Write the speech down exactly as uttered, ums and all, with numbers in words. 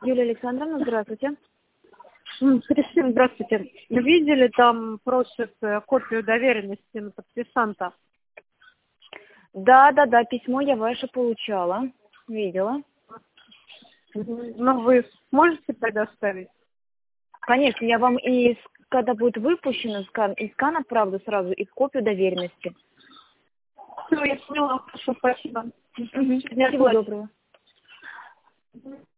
Юлия Александровна, здравствуйте. М, Кристина, здравствуйте. Видели, там просят э, копию доверенности на подписанта? Да, да, да, письмо я ваше получала. Видела. Мгм. Ну, вы можете предоставить? Конечно, я вам и с- когда будет выпущено скан, и скан отправлю сразу, и копию доверенности. Все, я поняла. Хорошо, спасибо. Мгм. Сегодня Всего оплачу. доброго.